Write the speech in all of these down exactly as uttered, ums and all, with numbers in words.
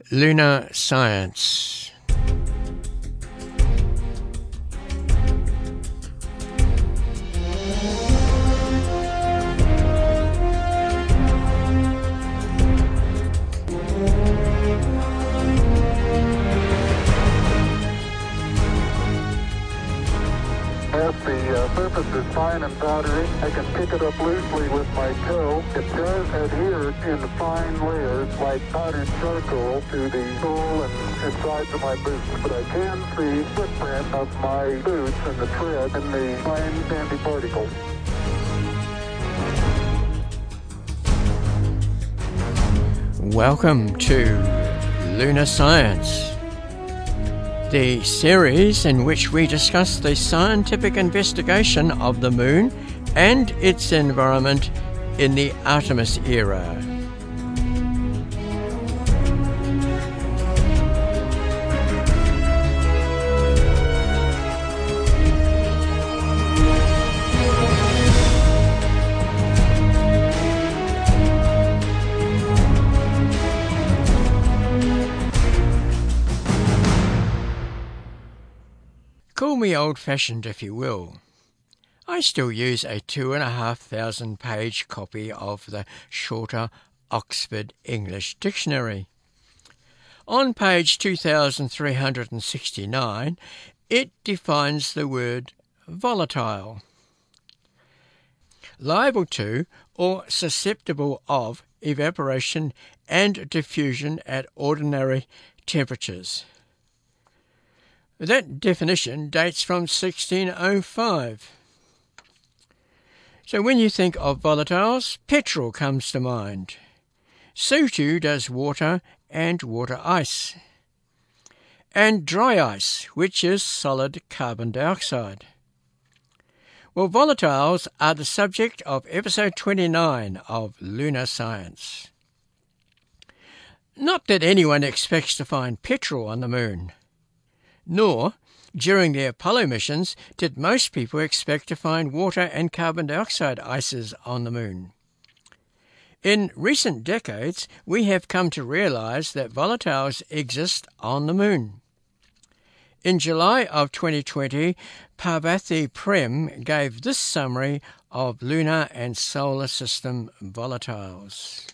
Lunar Science. If the uh, surface is fine and powdery, I can pick it up loosely with my toe. It does adhere in fine layers like powdered charcoal to the sole and insides of my boots, but I can see footprint of my boots and the tread in the fine sandy particles. Welcome to Lunar Science, the series in which we discuss the scientific investigation of the Moon and its environment in the Artemis era. Call me old-fashioned if you will. I still use a two and a half thousand page copy of the shorter Oxford English Dictionary. On page two thousand three hundred sixty-nine, it defines the word volatile. Liable to or susceptible of evaporation and diffusion at ordinary temperatures. That definition dates from sixteen oh five. So when you think of volatiles, petrol comes to mind. So too does water and water ice. And dry ice, which is solid carbon dioxide. Well, volatiles are the subject of episode twenty-nine of Lunar Science. Not that anyone expects to find petrol on the Moon. Nor, during the Apollo missions, did most people expect to find water and carbon dioxide ices on the Moon. In recent decades, we have come to realize that volatiles exist on the Moon. In July of twenty twenty, Parvathy Prem gave this summary of lunar and solar system volatiles.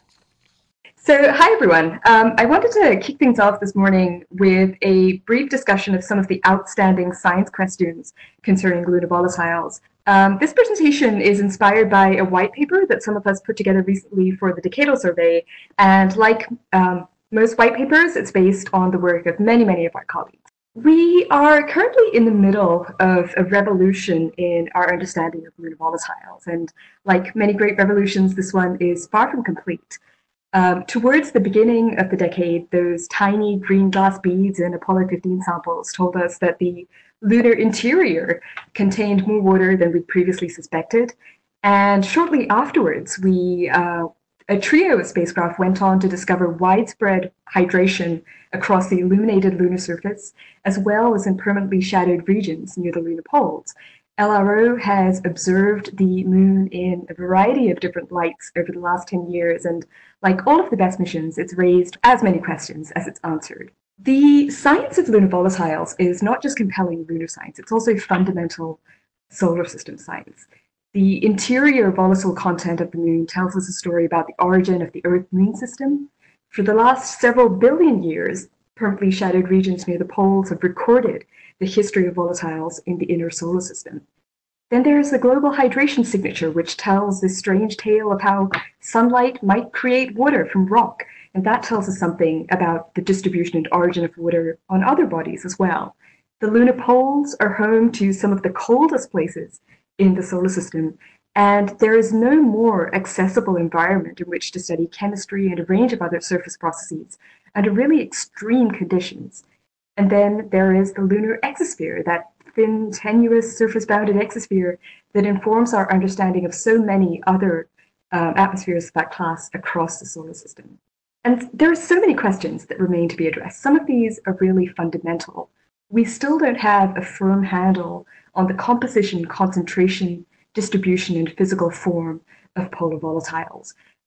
So, hi everyone. Um, I wanted to kick things off this morning with a brief discussion of some of the outstanding science questions concerning lunar volatiles. Um, this presentation is inspired by a white paper that some of us put together recently for the Decadal Survey, and like um, most white papers, it's based on the work of many, many of our colleagues. We are currently in the middle of a revolution in our understanding of lunar volatiles, and like many great revolutions, this one is far from complete. Um, towards the beginning of the decade, those tiny green glass beads in Apollo fifteen samples told us that the lunar interior contained more water than we previously suspected. And shortly afterwards, we uh, a trio of spacecraft went on to discover widespread hydration across the illuminated lunar surface, as well as in permanently shadowed regions near the lunar poles. L R O has observed the Moon in a variety of different lights over the last ten years, and like all of the best missions, it's raised as many questions as it's answered. The science of lunar volatiles is not just compelling lunar science, it's also fundamental solar system science. The interior volatile content of the Moon tells us a story about the origin of the Earth-Moon system. For the last several billion years, permanently shadowed regions near the poles have recorded the history of volatiles in the inner solar system. Then there is the global hydration signature, which tells this strange tale of how sunlight might create water from rock, and that tells us something about the distribution and origin of water on other bodies as well. The lunar poles are home to some of the coldest places in the solar system, and there is no more accessible environment in which to study chemistry and a range of other surface processes under really extreme conditions. And then there is the lunar exosphere, that thin, tenuous, surface-bounded exosphere that informs our understanding of so many other um, atmospheres of that class across the solar system. And there are so many questions that remain to be addressed. Some of these are really fundamental. We still don't have a firm handle on the composition, concentration, distribution, and physical form of polar volatiles.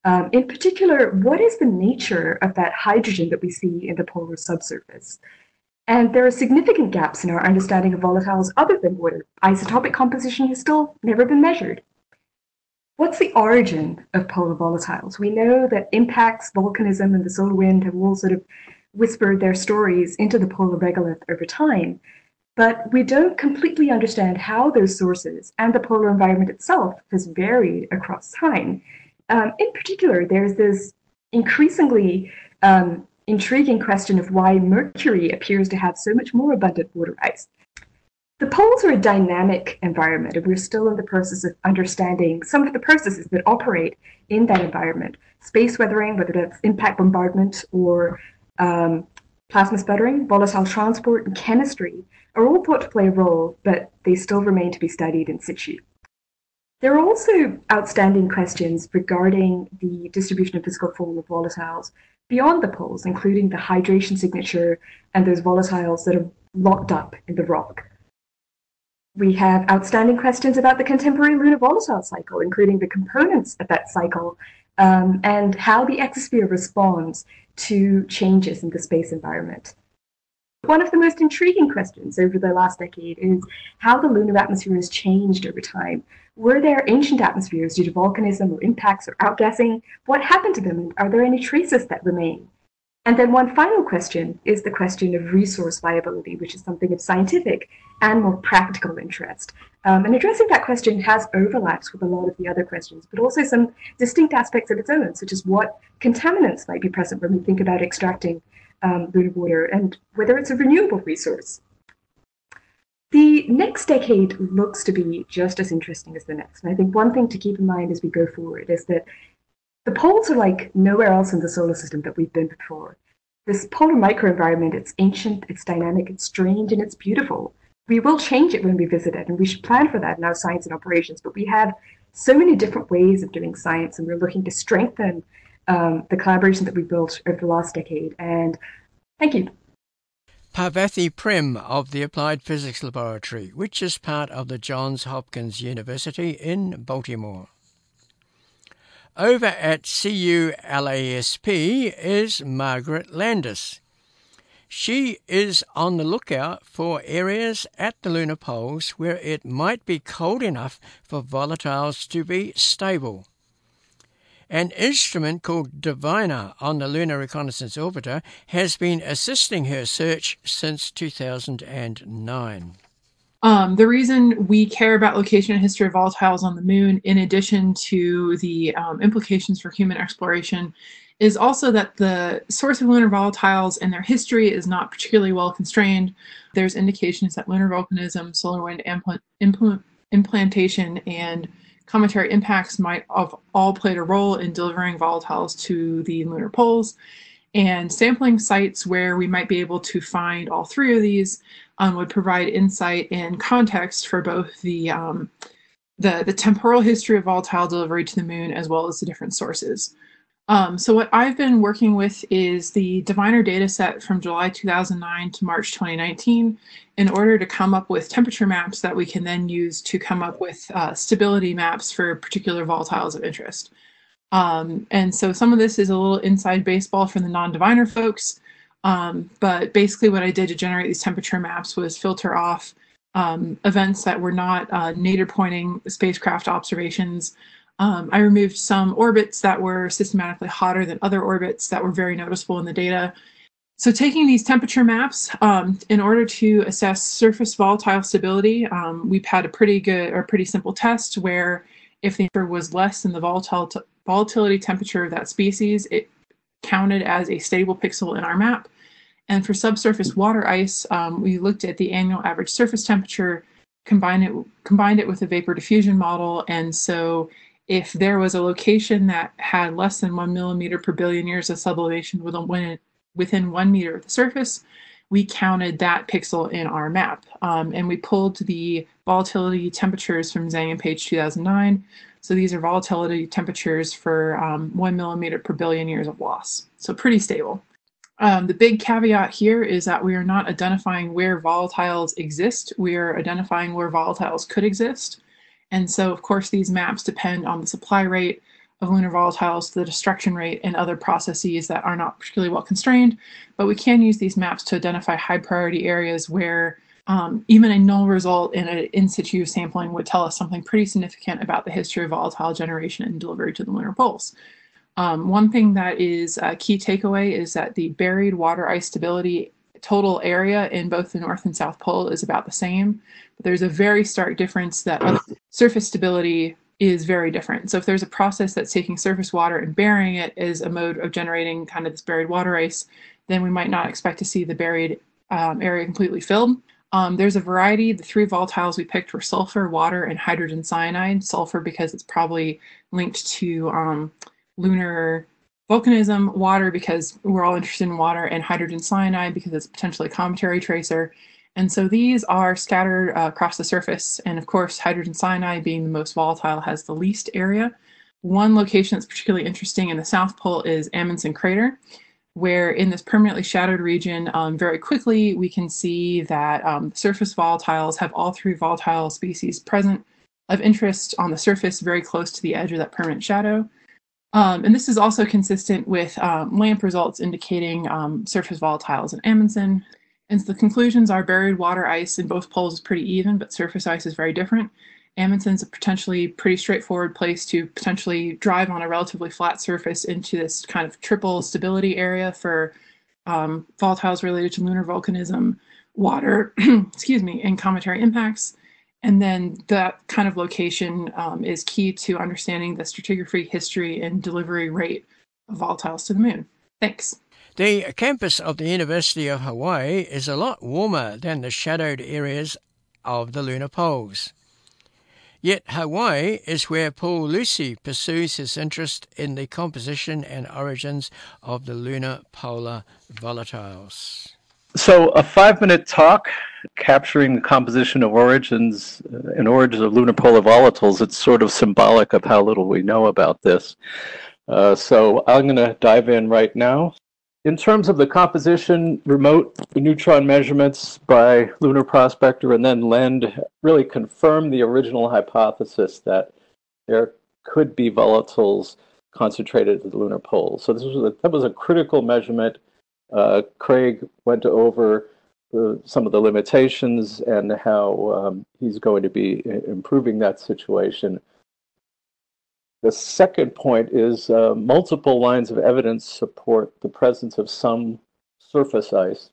Um, in particular, what is the nature of that hydrogen that we see in the polar subsurface? And there are significant gaps in our understanding of volatiles other than water. Isotopic composition has still never been measured. What's the origin of polar volatiles? We know that impacts, volcanism, and the solar wind have all sort of whispered their stories into the polar regolith over time, but we don't completely understand how those sources and the polar environment itself has varied across time. Um, in particular, there's this increasingly um, intriguing question of why Mercury appears to have so much more abundant water ice. The poles are a dynamic environment, and we're still in the process of understanding some of the processes that operate in that environment. Space weathering, whether that's impact bombardment or um, plasma sputtering, volatile transport, and chemistry are all thought to play a role, but they still remain to be studied in situ. There are also outstanding questions regarding the distribution and physical form of volatiles beyond the poles, including the hydration signature and those volatiles that are locked up in the rock. We have outstanding questions about the contemporary lunar volatile cycle, including the components of that cycle um, and how the exosphere responds to changes in the space environment. One of the most intriguing questions over the last decade is how the lunar atmosphere has changed over time. Were there ancient atmospheres due to volcanism or impacts or outgassing? What happened to them, and are there any traces that remain? And then one final question is the question of resource viability, which is something of scientific and more practical interest. Um, and addressing that question has overlaps with a lot of the other questions, but also some distinct aspects of its own, such as what contaminants might be present when we think about extracting um, lunar water and whether it's a renewable resource. The next decade looks to be just as interesting as the next. And I think one thing to keep in mind as we go forward is that the poles are like nowhere else in the solar system that we've been before. This polar microenvironment, it's ancient, it's dynamic, it's strange, and it's beautiful. We will change it when we visit it, and we should plan for that in our science and operations. But we have so many different ways of doing science, and we're looking to strengthen um, the collaboration that we built over the last decade. And thank you. Parvathy Prem of the Applied Physics Laboratory, which is part of the Johns Hopkins University in Baltimore. Over at C U L A S P is Margaret Landis. She is on the lookout for areas at the lunar poles where it might be cold enough for volatiles to be stable. An instrument called Diviner on the Lunar Reconnaissance Orbiter has been assisting her search since two thousand nine. Um, the reason we care about location and history of volatiles on the moon, in addition to the um, implications for human exploration, is also that the source of lunar volatiles and their history is not particularly well constrained. There's indications that lunar volcanism, solar wind impl- impl- implantation, and cometary impacts might have all played a role in delivering volatiles to the lunar poles. And sampling sites where we might be able to find all three of these um, would provide insight and context for both the, um, the, the temporal history of volatile delivery to the moon as well as the different sources. Um, so what I've been working with is the Diviner dataset from July two thousand nine to March twenty nineteen in order to come up with temperature maps that we can then use to come up with uh, stability maps for particular volatiles of interest. Um, and so some of this is a little inside baseball for the non-Diviner folks, um, but basically what I did to generate these temperature maps was filter off um, events that were not uh, nadir-pointing spacecraft observations. Um, I removed some orbits that were systematically hotter than other orbits that were very noticeable in the data. So taking these temperature maps, um, in order to assess surface volatile stability, um, we've had a pretty good or pretty simple test where if the temperature was less than the volatile t- volatility temperature of that species, it counted as a stable pixel in our map. And for subsurface water ice, um, we looked at the annual average surface temperature, combined it, combined it with a vapor diffusion model. And so if there was a location that had less than one millimeter per billion years of sublimation within, within one meter of the surface, we counted that pixel in our map. Um, and we pulled the volatility temperatures from Zhang and Page two thousand nine. So these are volatility temperatures for um, one millimeter per billion years of loss. So pretty stable. Um, the big caveat here is that we are not identifying where volatiles exist. We are identifying where volatiles could exist. And so, of course, these maps depend on the supply rate of lunar volatiles, the destruction rate, and other processes that are not particularly well constrained. But we can use these maps to identify high priority areas where um, even a null result in an in situ sampling would tell us something pretty significant about the history of volatile generation and delivery to the lunar poles. Um, one thing that is a key takeaway is that the buried water ice stability total area in both the North and South Pole is about the same. But there's a very stark difference that surface stability is very different. So if there's a process that's taking surface water and burying it as a mode of generating kind of this buried water ice, then we might not expect to see the buried um, area completely filled. Um, there's a variety. The three volatiles we picked were sulfur, water, and hydrogen cyanide. Sulfur because it's probably linked to um, lunar volcanism, water because we're all interested in water, and hydrogen cyanide because it's potentially a cometary tracer. And so these are scattered uh, across the surface. And of course, hydrogen cyanide being the most volatile has the least area. One location that's particularly interesting in the South Pole is Amundsen Crater, where in this permanently shadowed region, um, very quickly, we can see that um, surface volatiles have all three volatile species present of interest on the surface very close to the edge of that permanent shadow. Um, and this is also consistent with um, LAMP results indicating um, surface volatiles in Amundsen. And so the conclusions are buried water ice in both poles is pretty even, but surface ice is very different. Amundsen's a potentially pretty straightforward place to potentially drive on a relatively flat surface into this kind of triple stability area for um, volatiles related to lunar volcanism, water, excuse me, and cometary impacts. And then that kind of location um, is key to understanding the stratigraphy history and delivery rate of volatiles to the moon. Thanks. The campus of the University of Hawaii is a lot warmer than the shadowed areas of the lunar poles. Yet Hawaii is where Paul Lucey pursues his interest in the composition and origins of the lunar polar volatiles. So a five-minute talk capturing the composition of origins uh, and origins of lunar polar volatiles. It's sort of symbolic of how little we know about this. Uh, so I'm going to dive in right now. In terms of the composition, remote neutron measurements by Lunar Prospector and then LEND really confirmed the original hypothesis that there could be volatiles concentrated at the lunar poles. So this was a, that was a critical measurement. Uh, Craig went over uh, some of the limitations and how um, he's going to be improving that situation. The second point is uh, multiple lines of evidence support the presence of some surface ice.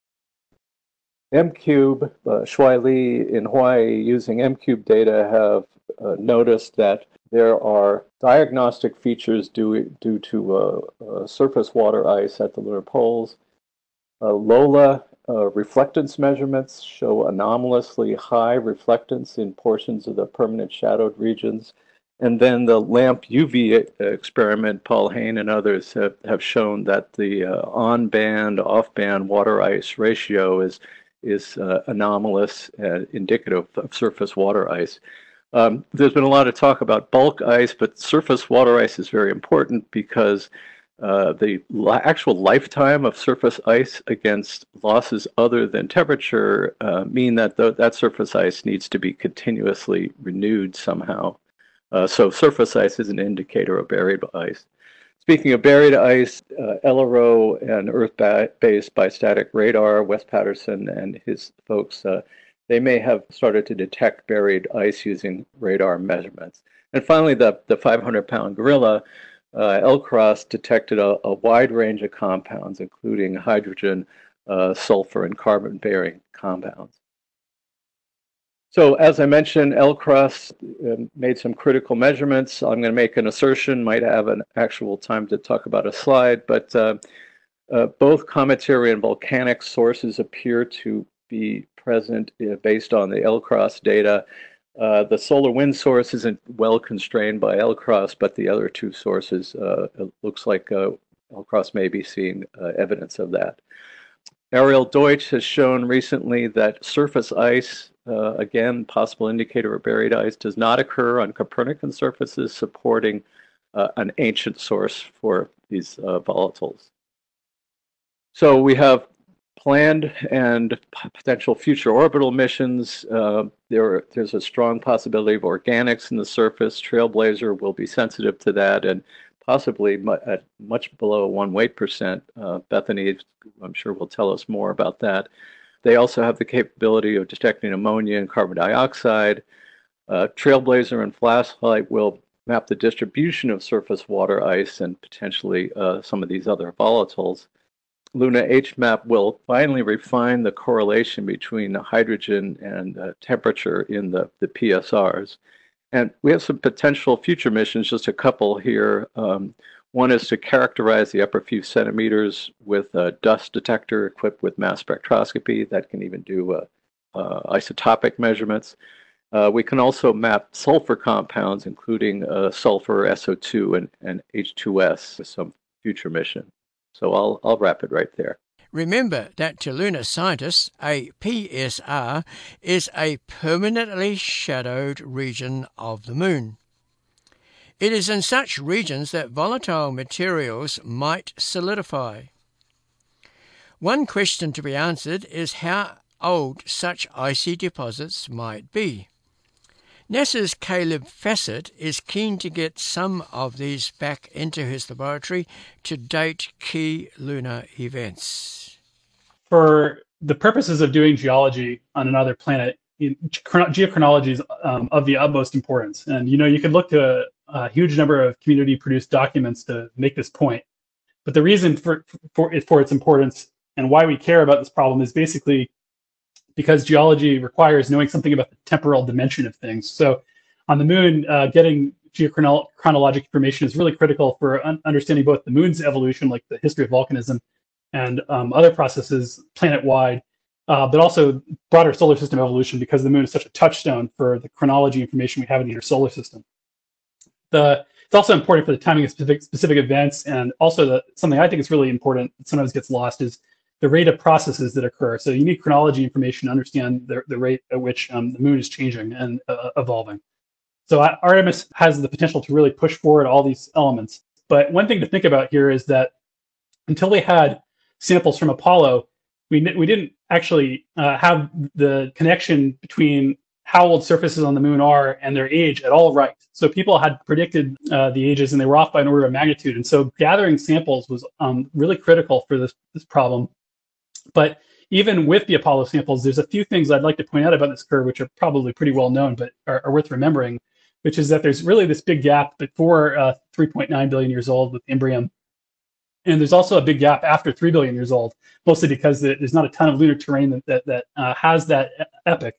M-Cube, uh, Shuai Li in Hawaii using M-Cube data have uh, noticed that there are diagnostic features due, due to uh, uh, surface water ice at the lunar poles. Uh, LOLA uh, reflectance measurements show anomalously high reflectance in portions of the permanent shadowed regions. And then the LAMP U V experiment, Paul Hain and others have, have shown that the uh, on-band, off-band water ice ratio is, is uh, anomalous and indicative of surface water ice. Um, there's been a lot of talk about bulk ice, but surface water ice is very important because uh, the li actual lifetime of surface ice against losses other than temperature uh, mean that th that surface ice needs to be continuously renewed somehow. Uh, so surface ice is an indicator of buried ice. Speaking of buried ice, uh, L R O and Earth-based bistatic radar, Wes Patterson and his folks, uh, they may have started to detect buried ice using radar measurements. And finally, the, the five hundred pound gorilla, uh, L CROSS, detected a, a wide range of compounds, including hydrogen, uh, sulfur, and carbon-bearing compounds. So as I mentioned, L CROSS uh, made some critical measurements. I'm going to make an assertion, might have an actual time to talk about a slide, but uh, uh, both cometary and volcanic sources appear to be present uh, based on the L CROSS data. Uh, the solar wind source isn't well constrained by L CROSS, but the other two sources, uh, it looks like uh, L CROSS may be seeing uh, evidence of that. Ariel Deutsch has shown recently that surface ice, uh, again, possible indicator of buried ice, does not occur on Copernican surfaces, supporting uh, an ancient source for these uh, volatiles. So we have planned and potential future orbital missions, uh, there, there's a strong possibility of organics in the surface. Trailblazer will be sensitive to that, and possibly mu at much below one weight percent. Uh, Bethany, I'm sure, will tell us more about that. They also have the capability of detecting ammonia and carbon dioxide. Uh, Trailblazer and Flashlight will map the distribution of surface water ice and potentially uh, some of these other volatiles. Luna H MAP will finally refine the correlation between hydrogen and uh, temperature in the, the P S Rs. And we have some potential future missions, just a couple here. Um, one is to characterize the upper few centimeters with a dust detector equipped with mass spectroscopy that can even do uh, uh, isotopic measurements. Uh, we can also map sulfur compounds, including uh, sulfur, S O two, and, and H two S with some future mission. So I'll, I'll wrap it right there. Remember that to lunar scientists, a P S R is a permanently shadowed region of the Moon. It is in such regions that volatile materials might solidify. One question to be answered is how old such icy deposits might be. NASA's Caleb Fassett is keen to get some of these back into his laboratory to date key lunar events. For the purposes of doing geology on another planet, geochronology is um, of the utmost importance. And, you know, you could look to a, a huge number of community-produced documents to make this point. But the reason for, for, for its importance and why we care about this problem is basically because geology requires knowing something about the temporal dimension of things. So on the Moon, uh, getting geochronologic information is really critical for un understanding both the Moon's evolution, like the history of volcanism, and um, other processes planet-wide, uh, but also broader solar system evolution, because the Moon is such a touchstone for the chronology information we have in the inner solar system. The, it's also important for the timing of specific, specific events, and also the, something I think is really important that sometimes gets lost is the rate of processes that occur. So you need chronology information to understand the, the rate at which um, the Moon is changing and uh, evolving. So Artemis has the potential to really push forward all these elements. But one thing to think about here is that until we had samples from Apollo, we, we didn't actually uh, have the connection between how old surfaces on the Moon are and their age at all right. So people had predicted uh, the ages and they were off by an order of magnitude. And so gathering samples was um, really critical for this, this problem. But even with the Apollo samples, there's a few things I'd like to point out about this curve, which are probably pretty well known, but are, are worth remembering, which is that there's really this big gap before uh, three point nine billion years old with Imbrium. And there's also a big gap after three billion years old, mostly because there's not a ton of lunar terrain that, that, that uh, has that epoch.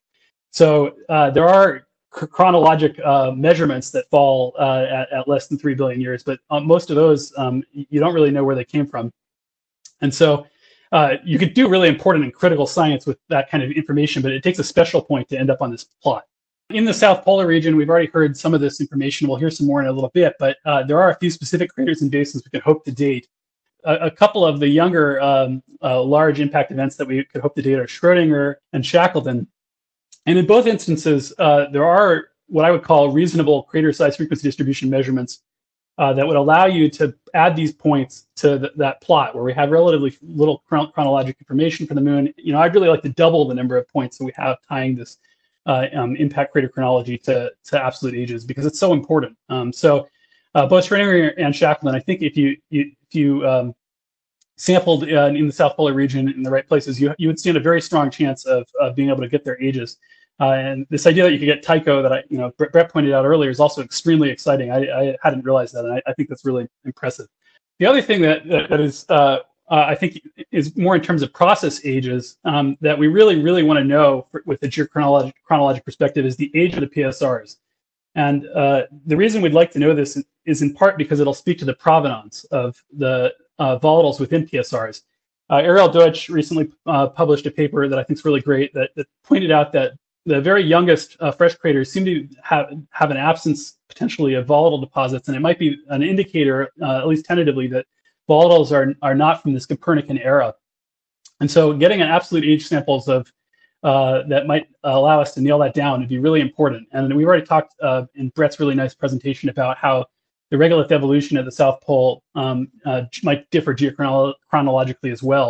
So uh, there are chronologic uh, measurements that fall uh, at, at less than three billion years, but uh, most of those, um, you don't really know where they came from. And so uh, you could do really important and critical science with that kind of information, but it takes a special point to end up on this plot. In the South Polar region, we've already heard some of this information. We'll hear some more in a little bit, but uh, there are a few specific craters and basins we can hope to date. A, a couple of the younger um, uh, large impact events that we could hope to date are Schrödinger and Shackleton. And in both instances, uh, there are what I would call reasonable crater size frequency distribution measurements uh, that would allow you to add these points to th that plot where we have relatively little chron chronologic information for the Moon. You know, I'd really like to double the number of points that we have tying this uh, um, impact crater chronology to, to absolute ages, because it's so important. Um, so uh, both Schrödinger and Shackleton, I think if you, you, if you um, sampled uh, in the South Polar region in the right places, you, you would stand a very strong chance of, of being able to get their ages. Uh, and this idea that you could get Tycho that I, you know, Brett pointed out earlier is also extremely exciting. I, I hadn't realized that, and I, I think that's really impressive. The other thing that that, that is, uh, uh, I think, is more in terms of process ages um, that we really, really want to know for, with the geochronologic chronologic perspective is the age of the P S Rs. And uh, the reason we'd like to know this is in part because it'll speak to the provenance of the uh, volatiles within P S Rs. Uh, Ariel Deutsch recently uh, published a paper that I think is really great that, that pointed out that the very youngest uh, fresh craters seem to have, have an absence potentially of volatile deposits, and it might be an indicator, uh, at least tentatively, that volatiles are, are not from this Copernican era. And so getting an absolute age samples of uh, that might allow us to nail that down would be really important. And we've already talked uh, in Brett's really nice presentation about how the regolith evolution at the South Pole um, uh, might differ geochronologically as well.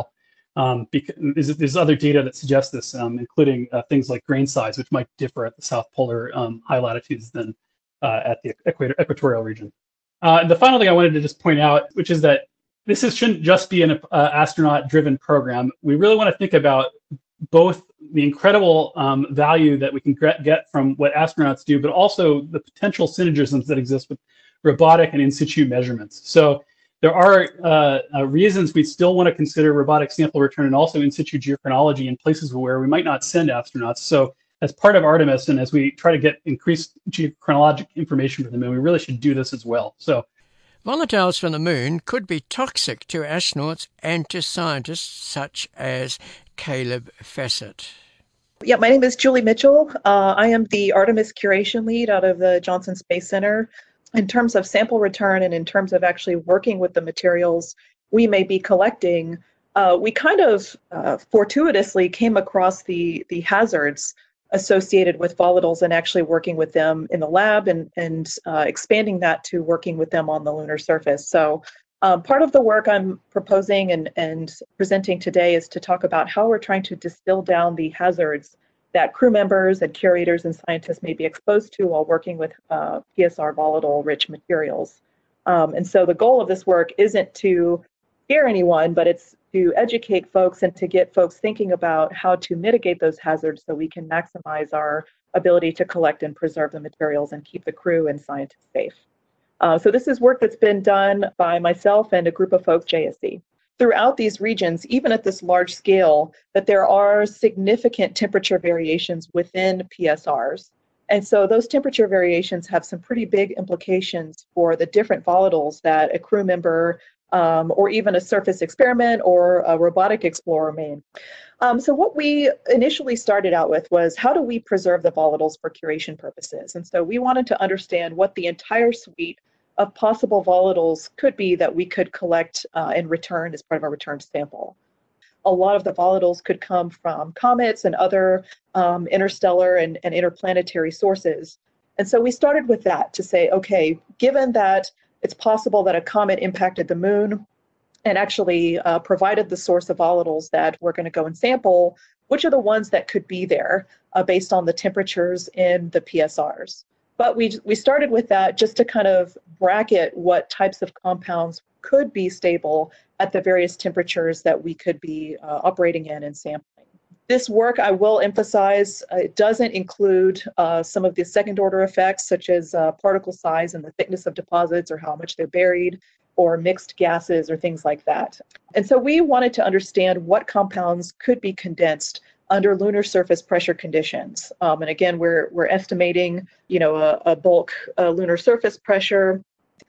Um, because there's, there's other data that suggests this, um, including uh, things like grain size, which might differ at the south polar um, high latitudes than uh, at the equator, equatorial region. Uh, and the final thing I wanted to just point out, which is that this is, shouldn't just be an uh, astronaut-driven program. We really want to think about both the incredible um, value that we can get from what astronauts do, but also the potential synergisms that exist with robotic and in situ measurements. So there are uh, uh, reasons we still want to consider robotic sample return and also in situ geochronology in places where we might not send astronauts. So as part of Artemis, and as we try to get increased geochronologic information from the moon, we really should do this as well. So volatiles from the moon could be toxic to astronauts and to scientists such as Caleb Fassett. Yeah, my name is Julie Mitchell. Uh, I am the Artemis curation lead out of the Johnson Space Center. In terms of sample return and in terms of actually working with the materials we may be collecting, uh, we kind of uh, fortuitously came across the, the hazards associated with volatiles and actually working with them in the lab and, and uh, expanding that to working with them on the lunar surface. So um, part of the work I'm proposing and, and presenting today is to talk about how we're trying to distill down the hazards that crew members and curators and scientists may be exposed to while working with uh, P S R volatile-rich materials. Um, and so the goal of this work isn't to scare anyone, but it's to educate folks and to get folks thinking about how to mitigate those hazards so we can maximize our ability to collect and preserve the materials and keep the crew and scientists safe. Uh, so this is work that's been done by myself and a group of folks, J S C. Throughout these regions, even at this large scale, that there are significant temperature variations within P S Rs. And so those temperature variations have some pretty big implications for the different volatiles that a crew member um, or even a surface experiment or a robotic explorer may. Um, so what we initially started out with was, how do we preserve the volatiles for curation purposes? And so we wanted to understand what the entire suite of possible volatiles could be that we could collect uh, and return as part of our return sample. A lot of the volatiles could come from comets and other um, interstellar and, and interplanetary sources. And so we started with that to say, okay, given that it's possible that a comet impacted the moon and actually uh, provided the source of volatiles that we're going to go and sample, which are the ones that could be there uh, based on the temperatures in the P S Rs. But we, we started with that just to kind of bracket what types of compounds could be stable at the various temperatures that we could be uh, operating in and sampling. This work, I will emphasize, uh, it doesn't include uh, some of the second order effects, such as uh, particle size and the thickness of deposits or how much they're buried, or mixed gases or things like that. And so we wanted to understand what compounds could be condensed under lunar surface pressure conditions. Um, and again, we're, we're estimating, you know, a, a bulk uh, lunar surface pressure.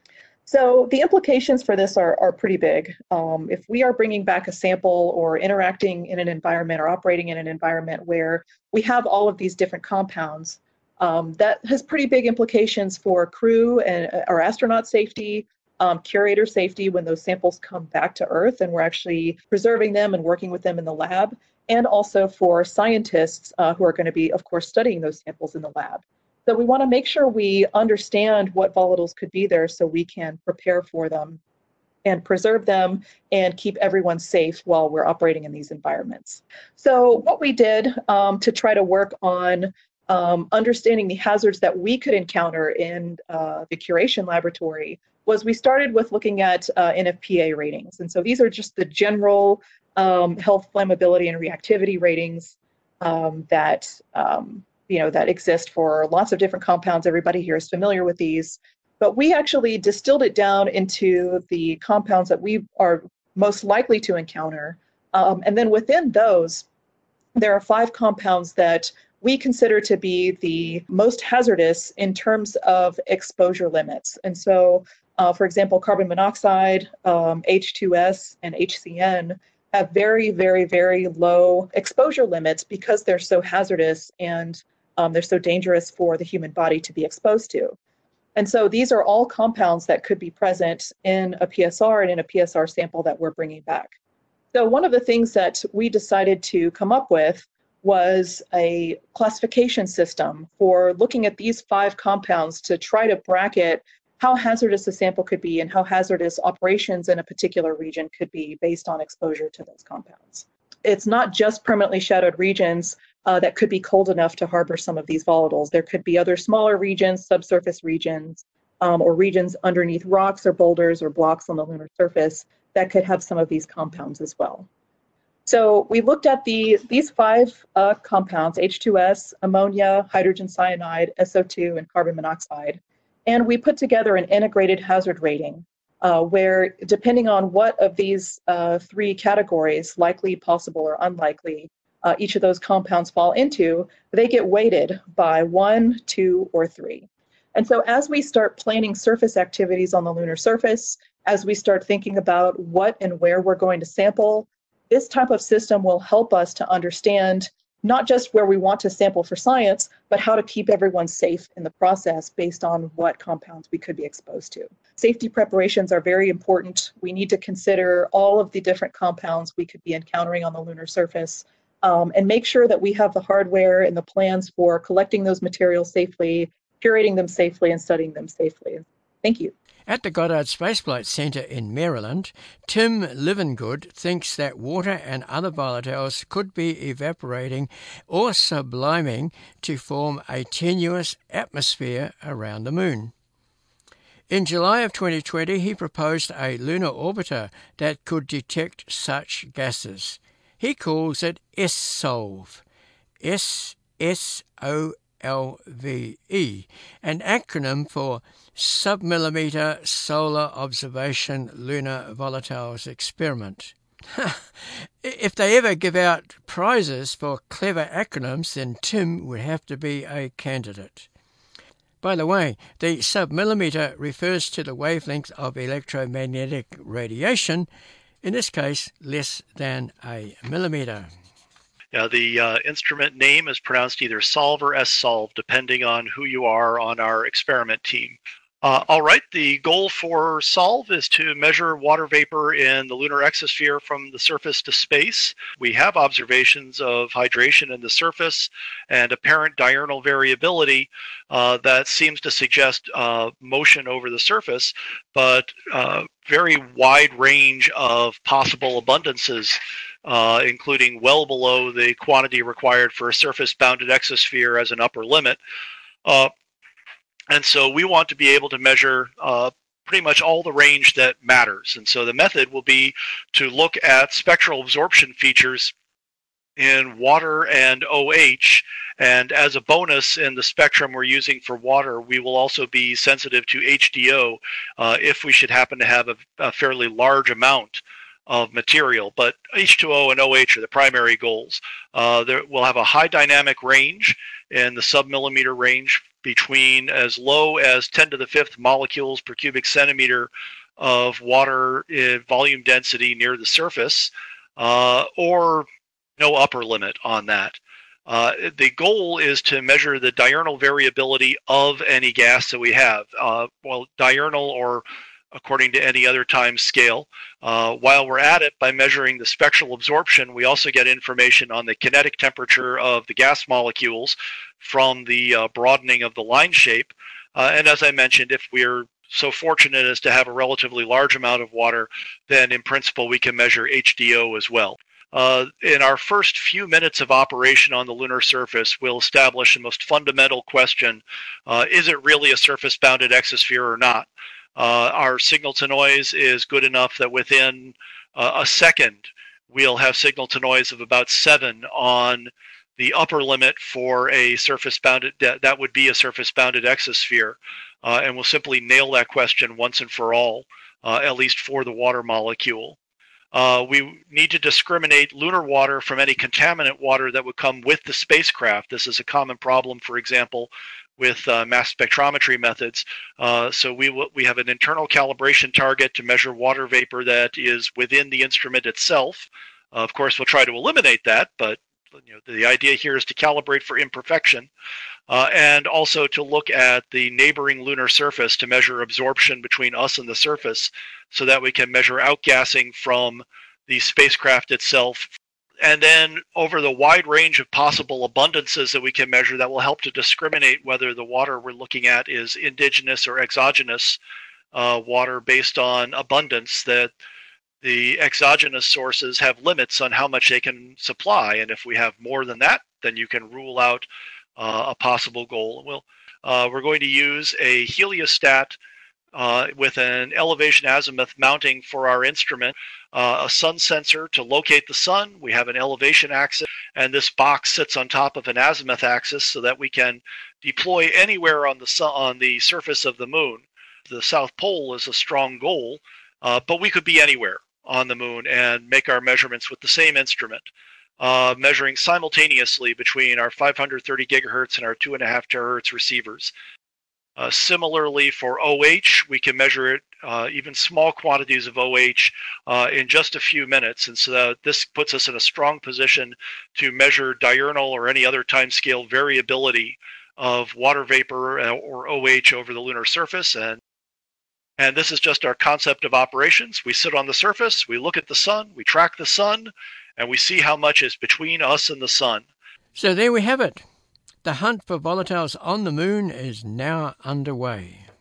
So the implications for this are, are pretty big. Um, if we are bringing back a sample or interacting in an environment or operating in an environment where we have all of these different compounds, um, that has pretty big implications for crew and uh, our astronaut safety, um, curator safety when those samples come back to Earth and we're actually preserving them and working with them in the lab, and also for scientists uh, who are going to be, of course, studying those samples in the lab. So we want to make sure we understand what volatiles could be there so we can prepare for them and preserve them and keep everyone safe while we're operating in these environments. So what we did um, to try to work on um, understanding the hazards that we could encounter in uh, the curation laboratory was we started with looking at uh, N F P A ratings. And so these are just the general um, health, flammability, and reactivity ratings um, that um, you know, that exist for lots of different compounds. Everybody here is familiar with these, but we actually distilled it down into the compounds that we are most likely to encounter. Um, and then within those, there are five compounds that we consider to be the most hazardous in terms of exposure limits. And so, uh, for example, carbon monoxide, um, H two S, and H C N have very, very, very low exposure limits because they're so hazardous and um, they're so dangerous for the human body to be exposed to. And so these are all compounds that could be present in a P S R and in a P S R sample that we're bringing back. So one of the things that we decided to come up with was a classification system for looking at these five compounds to try to bracket how hazardous a sample could be and how hazardous operations in a particular region could be based on exposure to those compounds. it's not just permanently shadowed regions uh, that could be cold enough to harbor some of these volatiles. There could be other smaller regions, subsurface regions, um, or regions underneath rocks or boulders or blocks on the lunar surface that could have some of these compounds as well. So we looked at the, these five uh, compounds, H two S, ammonia, hydrogen cyanide, S O two, and carbon monoxide, and we put together an integrated hazard rating uh, where, depending on what of these uh, three categories, likely, possible, or unlikely, uh, each of those compounds fall into, they get weighted by one, two, or three. And so as we start planning surface activities on the lunar surface, as we start thinking about what and where we're going to sample, this type of system will help us to understand not just where we want to sample for science, but how to keep everyone safe in the process based on what compounds we could be exposed to. Safety preparations are very important. We need to consider all of the different compounds we could be encountering on the lunar surface, um, and make sure that we have the hardware and the plans for collecting those materials safely, curating them safely, and studying them safely. Thank you. At the Goddard Space Flight Center in Maryland, Tim Livengood thinks that water and other volatiles could be evaporating or subliming to form a tenuous atmosphere around the moon. In July of twenty twenty, he proposed a lunar orbiter that could detect such gases. He calls it SSOLVE, S S O L V E, an acronym for Submillimeter Solar Observation Lunar Volatiles Experiment. If they ever give out prizes for clever acronyms, then Tim would have to be a candidate. By the way, the submillimeter refers to the wavelength of electromagnetic radiation, in this case less than a millimeter. Yeah, the uh, instrument name is pronounced either SOLVE or SSOLVE, depending on who you are on our experiment team. Uh, all right, the goal for SOLVE is to measure water vapor in the lunar exosphere from the surface to space. We have observations of hydration in the surface and apparent diurnal variability uh, that seems to suggest uh, motion over the surface, but uh, very wide range of possible abundances, uh, including well below the quantity required for a surface-bounded exosphere as an upper limit. Uh, And so we want to be able to measure uh, pretty much all the range that matters. And so the method will be to look at spectral absorption features in water and O H. And as a bonus in the spectrum we're using for water, we will also be sensitive to H D O uh, if we should happen to have a, a fairly large amount of material. But H two O and O H are the primary goals. Uh, there, we'll have a high dynamic range in the submillimeter range between as low as ten to the fifth molecules per cubic centimeter of water in volume density near the surface, uh, or no upper limit on that. Uh, the goal is to measure the diurnal variability of any gas that we have. Uh, well, diurnal, or according to any other time scale. Uh, while we're at it, by measuring the spectral absorption, we also get information on the kinetic temperature of the gas molecules from the uh, broadening of the line shape. Uh, and as I mentioned, if we're so fortunate as to have a relatively large amount of water, then in principle we can measure H D O as well. Uh, in our first few minutes of operation on the lunar surface, we'll establish the most fundamental question, uh, is it really a surface-bounded exosphere or not? Uh, our signal to noise is good enough that within uh, a second we'll have signal to noise of about seven on the upper limit for a surface bounded, that, that would be a surface bounded exosphere. Uh, and we'll simply nail that question once and for all, uh, at least for the water molecule. Uh, we need to discriminate lunar water from any contaminant water that would come with the spacecraft. This is a common problem, for example, with uh, mass spectrometry methods. Uh, so we w we have an internal calibration target to measure water vapor that is within the instrument itself. Uh, of course, we'll try to eliminate that, but you know, the idea here is to calibrate for imperfection, uh, and also to look at the neighboring lunar surface to measure absorption between us and the surface, so that we can measure outgassing from the spacecraft itself. And then over the wide range of possible abundances that we can measure, that will help to discriminate whether the water we're looking at is indigenous or exogenous uh, water based on abundance. That The exogenous sources have limits on how much they can supply, and if we have more than that, then you can rule out uh, a possible goal. We'll, uh, we're going to use a heliostat uh, with an elevation azimuth mounting for our instrument, uh, a sun sensor to locate the sun. We have an elevation axis, and this box sits on top of an azimuth axis so that we can deploy anywhere on the sun, on the surface of the moon. The South Pole is a strong goal, uh, but we could be anywhere on the moon and make our measurements with the same instrument, uh, measuring simultaneously between our five hundred thirty gigahertz and our two and a half terahertz receivers. Uh, similarly, for O H, we can measure it, uh, even small quantities of O H, uh, in just a few minutes. And so that this puts us in a strong position to measure diurnal or any other timescale variability of water vapor or O H over the lunar surface. And And this is just our concept of operations. We sit on the surface, we look at the sun, we track the sun, and we see how much is between us and the sun. So there we have it. The hunt for volatiles on the moon is now underway.